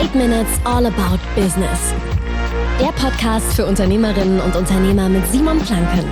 8 Minutes All About Business. Der Podcast für Unternehmerinnen und Unternehmer mit Simon Planken.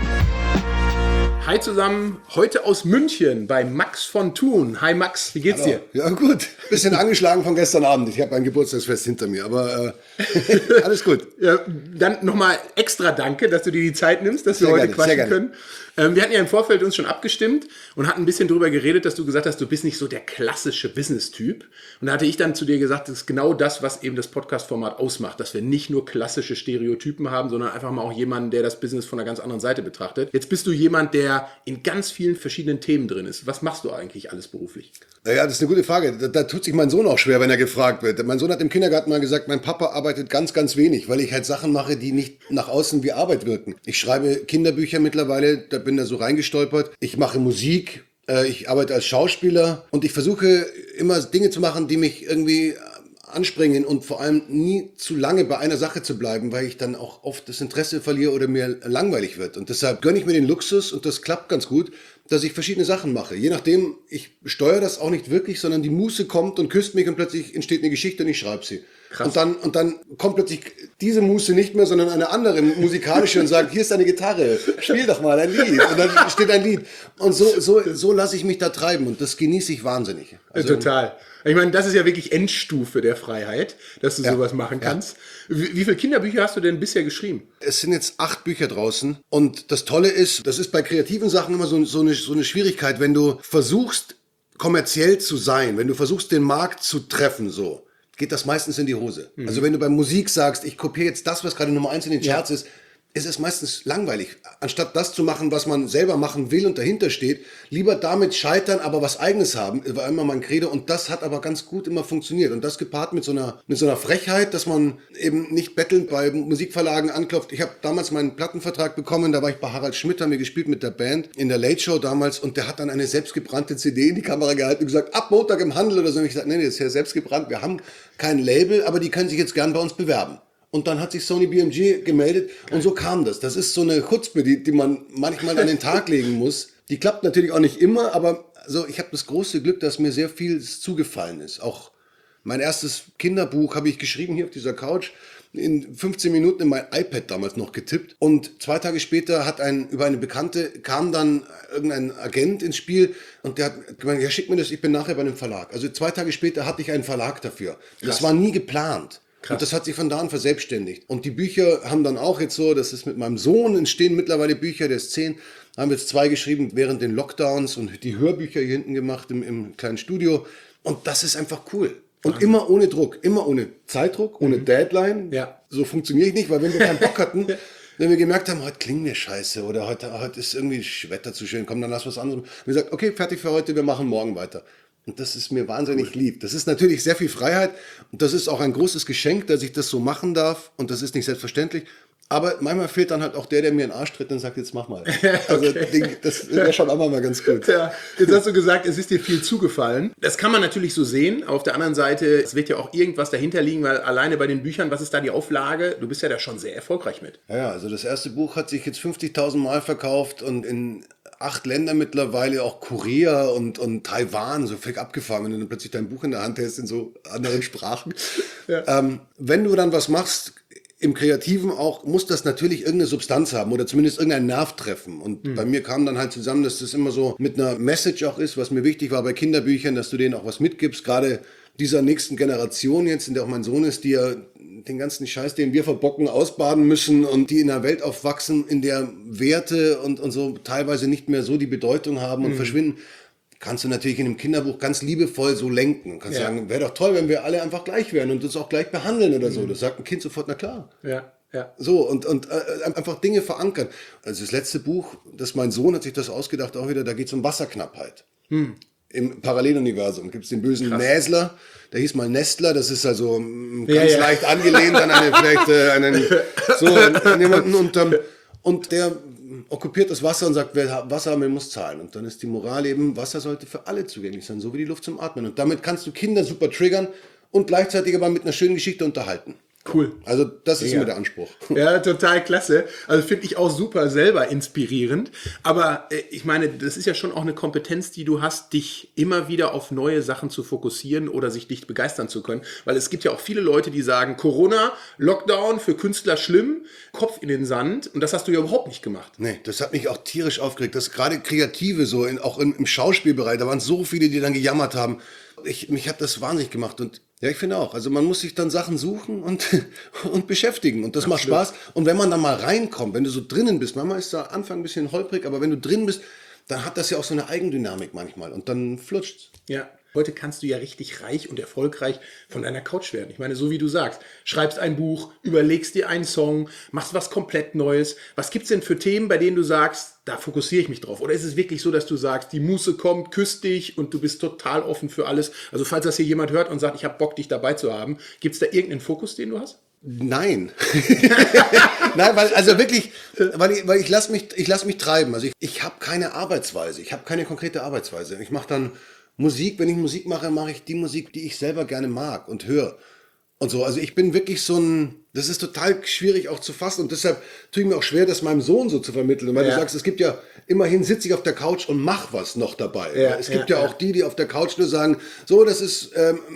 Hi zusammen, heute aus München bei Max von Thun. Hi Max, wie geht's dir? Ja gut, bisschen angeschlagen von gestern Abend. Ich habe ein Geburtstagsfest hinter mir, aber alles gut. Ja, dann nochmal extra danke, dass du dir die Zeit nimmst, dass wir heute quatschen können. Wir hatten ja im Vorfeld uns schon abgestimmt und hatten ein bisschen drüber geredet, dass du gesagt hast, du bist nicht so der klassische Business-Typ. Und da hatte ich dann zu dir gesagt, das ist genau das, was eben das Podcast-Format ausmacht, dass wir nicht nur klassische Stereotypen haben, sondern einfach mal auch jemanden, der das Business von einer ganz anderen Seite betrachtet. Jetzt bist du jemand, der in ganz vielen verschiedenen Themen drin ist. Was machst du eigentlich alles beruflich? Naja, das ist eine gute Frage. Da tut sich mein Sohn auch schwer, wenn er gefragt wird. Mein Sohn hat im Kindergarten mal gesagt, mein Papa arbeitet ganz, ganz wenig, weil ich halt Sachen mache, die nicht nach außen wie Arbeit wirken. Ich schreibe Kinderbücher mittlerweile, da bin da so reingestolpert. Ich mache Musik, ich arbeite als Schauspieler und ich versuche immer Dinge zu machen, die mich irgendwie anspringen und vor allem nie zu lange bei einer Sache zu bleiben, weil ich dann auch oft das Interesse verliere oder mir langweilig wird. Und deshalb gönne ich mir den Luxus, und das klappt ganz gut, dass ich verschiedene Sachen mache. Je nachdem, ich steuere das auch nicht wirklich, sondern die Muse kommt und küsst mich und plötzlich entsteht eine Geschichte und ich schreibe sie. Krass. Und dann kommt plötzlich diese Muse nicht mehr, sondern eine andere musikalische und sagt, hier ist deine Gitarre, spiel doch mal ein Lied. Und dann steht ein Lied. Und so lasse ich mich da treiben und das genieße ich wahnsinnig. Also, total. Ich meine, das ist ja wirklich Endstufe der Freiheit, dass du sowas machen kannst. Ja. Wie viele Kinderbücher hast du denn bisher geschrieben? Es sind jetzt 8 Bücher draußen und das Tolle ist, das ist bei kreativen Sachen immer so eine Schwierigkeit, wenn du versuchst, kommerziell zu sein, wenn du versuchst, den Markt zu treffen, so, geht das meistens in die Hose. Mhm. Also wenn du bei Musik sagst, ich kopiere jetzt das, was gerade Nummer 1 in den Charts ist, es ist meistens langweilig. Anstatt das zu machen, was man selber machen will und dahinter steht, lieber damit scheitern, aber was Eigenes haben, war immer mein Credo. Und das hat aber ganz gut immer funktioniert. Und das gepaart mit so einer Frechheit, dass man eben nicht bettelnd bei Musikverlagen anklopft. Ich habe damals meinen Plattenvertrag bekommen, da war ich bei Harald Schmidt, haben wir gespielt mit der Band in der Late Show damals. Und der hat dann eine selbstgebrannte CD in die Kamera gehalten und gesagt, ab Montag im Handel oder so. Und ich gesagt, nee, das ist ja selbstgebrannt, wir haben kein Label, aber die können sich jetzt gern bei uns bewerben. Und dann hat sich Sony BMG gemeldet und so kam das. Das ist so eine Chutzpe, die man manchmal an den Tag legen muss. Die klappt natürlich auch nicht immer, aber so, ich habe das große Glück, dass mir sehr viel zugefallen ist. Auch mein erstes Kinderbuch habe ich geschrieben hier auf dieser Couch, in 15 Minuten in mein iPad damals noch getippt. Und 2 Tage später über eine Bekannte kam dann irgendein Agent ins Spiel und der hat gemeint, ja, schick mir das, ich bin nachher bei einem Verlag. Also 2 Tage später hatte ich einen Verlag dafür. Krass. Das war nie geplant. Krass. Und das hat sich von da an verselbstständigt. Und die Bücher haben dann auch jetzt so, das ist mit meinem Sohn, entstehen mittlerweile Bücher, der ist 10, haben jetzt 2 geschrieben während den Lockdowns und die Hörbücher hier hinten gemacht im kleinen Studio. Und das ist einfach cool. Und immer ohne Druck, immer ohne Zeitdruck, ohne Deadline. Ja. So funktioniere ich nicht, weil wenn wir keinen Bock hatten, wenn wir gemerkt haben, heute klingen wir scheiße oder heute ist irgendwie das Wetter zu schön, komm, dann lass was anderes. Wir sagen, okay, fertig für heute, wir machen morgen weiter. Und das ist mir wahnsinnig lieb. Das ist natürlich sehr viel Freiheit und das ist auch ein großes Geschenk, dass ich das so machen darf und das ist nicht selbstverständlich. Aber manchmal fehlt dann halt auch der mir in den Arsch tritt und sagt, jetzt mach mal. Also das wäre schon auch mal ganz gut. Ja, jetzt hast du gesagt, es ist dir viel zugefallen. Das kann man natürlich so sehen. Auf der anderen Seite, es wird ja auch irgendwas dahinter liegen, weil alleine bei den Büchern, was ist da die Auflage? Du bist ja da schon sehr erfolgreich mit. Ja, also das erste Buch hat sich jetzt 50.000 Mal verkauft und in 8 Ländern mittlerweile, auch Korea und Taiwan, so völlig abgefahren, wenn du dann plötzlich dein Buch in der Hand hältst in so anderen Sprachen. Ja. Wenn du dann was machst, im Kreativen auch, muss das natürlich irgendeine Substanz haben oder zumindest irgendeinen Nerv treffen. Und bei mir kam dann halt zusammen, dass das immer so mit einer Message auch ist, was mir wichtig war bei Kinderbüchern, dass du denen auch was mitgibst, gerade dieser nächsten Generation jetzt, in der auch mein Sohn ist, die ja den ganzen Scheiß, den wir verbocken, ausbaden müssen und die in einer Welt aufwachsen, in der Werte und so teilweise nicht mehr so die Bedeutung haben und verschwinden, kannst du natürlich in einem Kinderbuch ganz liebevoll so lenken. Und kannst sagen, wäre doch toll, wenn wir alle einfach gleich wären und uns auch gleich behandeln oder so. Das sagt ein Kind sofort, na klar. Ja. So, und einfach Dinge verankern. Also das letzte Buch, mein Sohn hat sich das ausgedacht, auch wieder, da geht es um Wasserknappheit. Im Paralleluniversum gibt es den bösen Näsler, der hieß mal Nestler, das ist also ganz leicht angelehnt an jemanden und der okkupiert das Wasser und sagt, wer Wasser haben will, muss zahlen. Und dann ist die Moral eben, Wasser sollte für alle zugänglich sein, so wie die Luft zum Atmen. Und damit kannst du Kinder super triggern und gleichzeitig aber mit einer schönen Geschichte unterhalten. Cool. Also das ist immer der Anspruch. Ja, total klasse. Also finde ich auch super selber inspirierend. Aber ich meine, das ist ja schon auch eine Kompetenz, die du hast, dich immer wieder auf neue Sachen zu fokussieren oder sich dich begeistern zu können. Weil es gibt ja auch viele Leute, die sagen, Corona, Lockdown, für Künstler schlimm, Kopf in den Sand. Und das hast du ja überhaupt nicht gemacht. Nee, das hat mich auch tierisch aufgeregt. Das gerade Kreative so, auch im Schauspielbereich, da waren so viele, die dann gejammert haben. Mich hat das wahnsinnig gemacht und ja, ich finde auch. Also man muss sich dann Sachen suchen und beschäftigen und das macht Spaß. Und wenn man dann mal reinkommt, wenn du so drinnen bist, manchmal ist der Anfang ein bisschen holprig, aber wenn du drin bist, dann hat das ja auch so eine Eigendynamik manchmal und dann flutscht's. Ja. Heute kannst du ja richtig reich und erfolgreich von deiner Couch werden. Ich meine, so wie du sagst, schreibst ein Buch, überlegst dir einen Song, machst was komplett Neues. Was gibt's denn für Themen, bei denen du sagst, da fokussiere ich mich drauf? Oder ist es wirklich so, dass du sagst, die Muße kommt, küsst dich und du bist total offen für alles? Also falls das hier jemand hört und sagt, ich habe Bock, dich dabei zu haben, gibt's da irgendeinen Fokus, den du hast? Nein. Nein, weil ich lass mich treiben. Also ich habe keine Arbeitsweise. Ich habe keine konkrete Arbeitsweise. Ich mache dann Musik, wenn ich Musik mache, mache ich die Musik, die ich selber gerne mag und höre. Und so, also ich bin wirklich das ist total schwierig auch zu fassen und deshalb tue ich mir auch schwer, das meinem Sohn so zu vermitteln. Weil du sagst, es gibt ja, immerhin sitze ich auf der Couch und mach was noch dabei. Ja, es gibt ja auch die auf der Couch nur sagen, so, das ist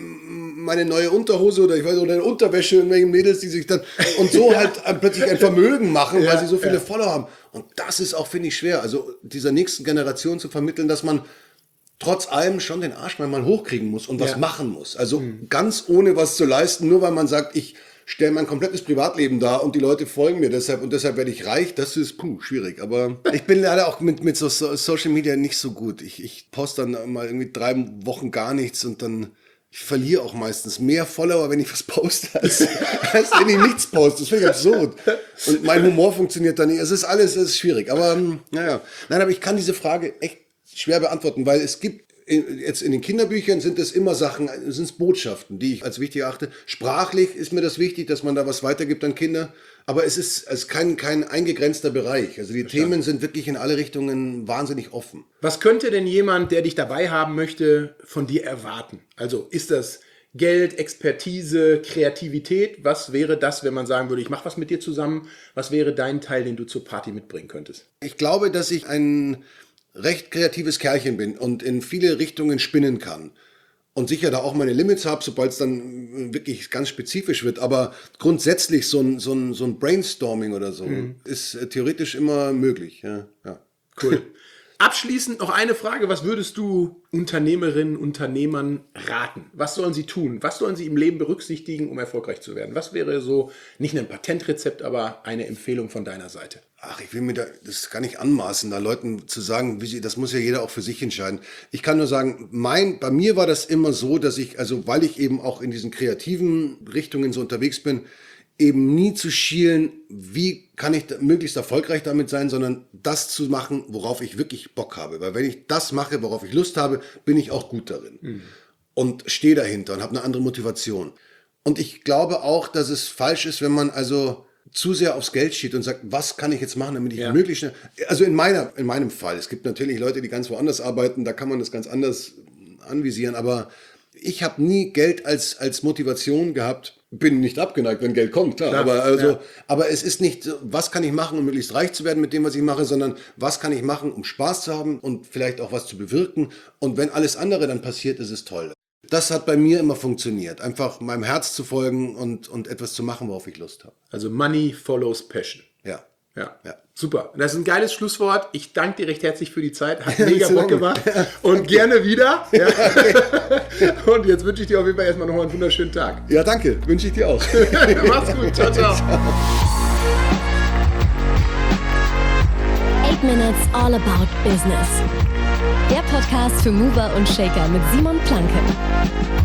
meine neue Unterhose oder eine Unterwäsche, irgendwelche Mädels, die sich dann, und so halt plötzlich ein Vermögen machen, weil sie so viele Follower haben. Und das ist auch, finde ich, schwer, also dieser nächsten Generation zu vermitteln, dass man trotz allem schon den Arsch mal hochkriegen muss und was machen muss. Also ganz ohne was zu leisten, nur weil man sagt, ich stelle mein komplettes Privatleben dar und die Leute folgen mir deshalb und deshalb werde ich reich, das ist schwierig. Aber ich bin leider auch mit so Social Media nicht so gut. Ich poste dann mal irgendwie 3 Wochen gar nichts und dann ich verliere auch meistens mehr Follower, wenn ich was poste, als wenn ich nichts poste. Das finde ich absurd. Und mein Humor funktioniert dann nicht. Es ist schwierig. Aber naja. Nein, aber ich kann diese Frage echt schwer beantworten, weil es gibt, jetzt in den Kinderbüchern sind es immer Sachen, sind es Botschaften, die ich als wichtig erachte. Sprachlich ist mir das wichtig, dass man da was weitergibt an Kinder, aber es ist kein eingegrenzter Bereich. Also die Themen sind wirklich in alle Richtungen wahnsinnig offen. Was könnte denn jemand, der dich dabei haben möchte, von dir erwarten? Also ist das Geld, Expertise, Kreativität? Was wäre das, wenn man sagen würde, ich mache was mit dir zusammen? Was wäre dein Teil, den du zur Party mitbringen könntest? Ich glaube, dass ich ein recht kreatives Kerlchen bin und in viele Richtungen spinnen kann. Und sicher da auch meine Limits habe, sobald es dann wirklich ganz spezifisch wird. Aber grundsätzlich so ein Brainstorming oder so ist theoretisch immer möglich. Ja. Cool. Abschließend noch eine Frage. Was würdest du Unternehmerinnen, Unternehmern raten? Was sollen sie tun? Was sollen sie im Leben berücksichtigen, um erfolgreich zu werden? Was wäre so, nicht ein Patentrezept, aber eine Empfehlung von deiner Seite? Ach, ich will mir das gar nicht anmaßen, da Leuten zu sagen, das muss ja jeder auch für sich entscheiden. Ich kann nur sagen, bei mir war das immer so, dass ich, also weil ich eben auch in diesen kreativen Richtungen so unterwegs bin, eben nie zu schielen, wie kann ich möglichst erfolgreich damit sein, sondern das zu machen, worauf ich wirklich Bock habe. Weil wenn ich das mache, worauf ich Lust habe, bin ich auch gut darin. Und stehe dahinter und habe eine andere Motivation. Und ich glaube auch, dass es falsch ist, wenn man also zu sehr aufs Geld schielt und sagt, was kann ich jetzt machen, damit ich möglichst schnell, also in meinem Fall, es gibt natürlich Leute, die ganz woanders arbeiten, da kann man das ganz anders anvisieren, aber ich habe nie Geld als Motivation gehabt, bin nicht abgeneigt, wenn Geld kommt, klar. Aber es ist nicht, was kann ich machen, um möglichst reich zu werden mit dem, was ich mache, sondern was kann ich machen, um Spaß zu haben und vielleicht auch was zu bewirken. Und wenn alles andere dann passiert, ist es toll. Das hat bei mir immer funktioniert. Einfach meinem Herz zu folgen und etwas zu machen, worauf ich Lust habe. Also Money follows Passion. Ja. Super. Das ist ein geiles Schlusswort. Ich danke dir recht herzlich für die Zeit. Hat mega Bock gemacht. Und gerne wieder. Ja. Und jetzt wünsche ich dir auf jeden Fall erstmal nochmal einen wunderschönen Tag. Ja, danke. Wünsche ich dir auch. Mach's gut. Ciao, ciao. 8 Minutes All About Business. Der Podcast für Mover und Shaker mit Simon Planke.